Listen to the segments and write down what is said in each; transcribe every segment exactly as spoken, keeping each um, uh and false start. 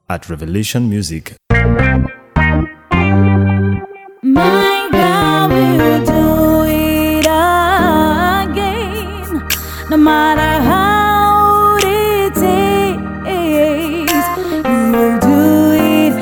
at Revelation Music. My God will do it again, no matter how it is. He will do it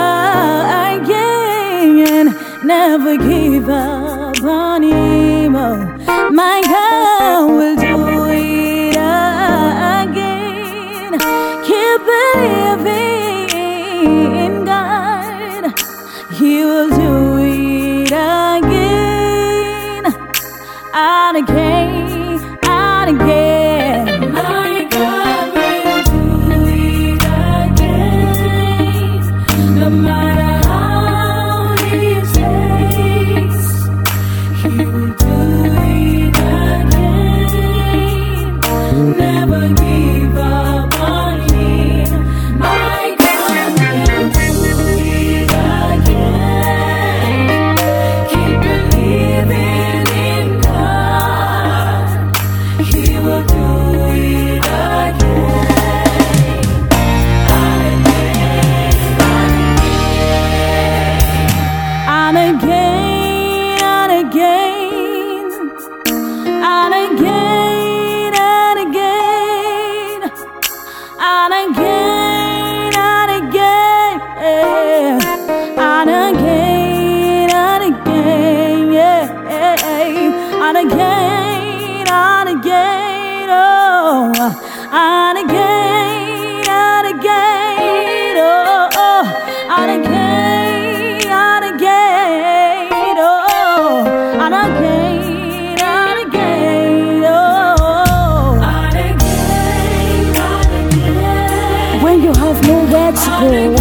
again, never give up on him. Oh, my God will do it again. Keep believing in God. He will do it again and again and again. My God will do it again, no matter how it takes. He will do it again, never give up on him. My God will do it again. Keep believing in God. He will do it again and again and again and again and again and again and again and again and again and again, yeah, and again and again, oh, and again and again, oh, and again and again, oh, and again and again, oh, and again and again. When you have nowhere to go,